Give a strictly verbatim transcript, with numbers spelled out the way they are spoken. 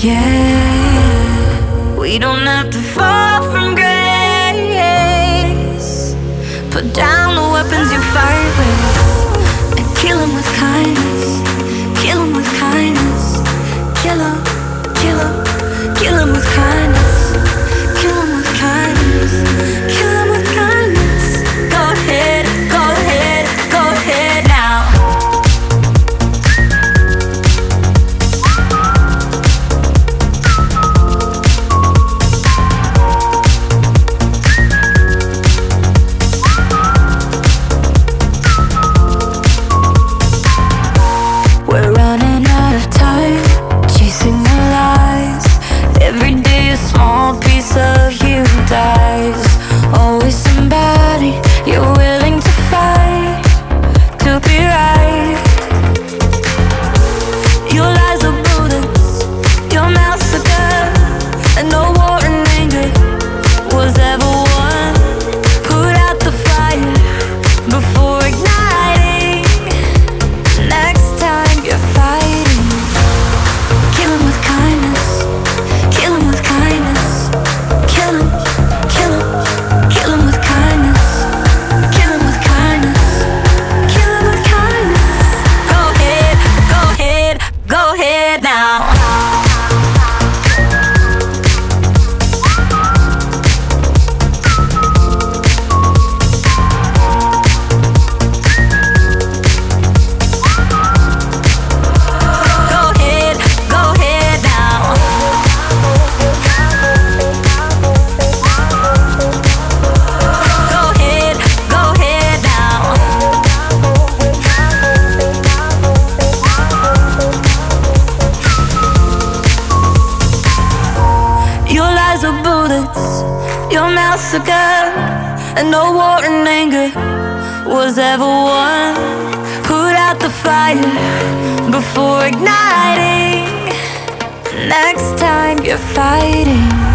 Yeah, we don't have to fall from grace. Put down the weapons you fight with and kill 'em with kindness. Kill 'em with kindness. Kill 'em, kill 'em, kill 'em with kindness. Kill 'em with kindness. Kill 'em with kindness. Go ahead, go ahead, go ahead now. We're running out of time, chasing the lies. Every day a small piece of you dies. Always somebody you're willing to fight to be right. Your lies are bullets, your mouth's a gun, and no war and anger was ever won. Put out the fire before igniting. Next time you're fighting, kill 'em with kindness. Kill 'em with kindness. Kill 'em, kill 'em, kill 'em with kindness. Kill 'em with kindness. Kill 'em with kindness. Go ahead, go ahead, go ahead now. Go ahead, go ahead now. Go ahead, go ahead now. Your lies are bullets, your mouth's a gun, and no war and anger was ever won. Put out the fire before igniting. Next time you're fighting,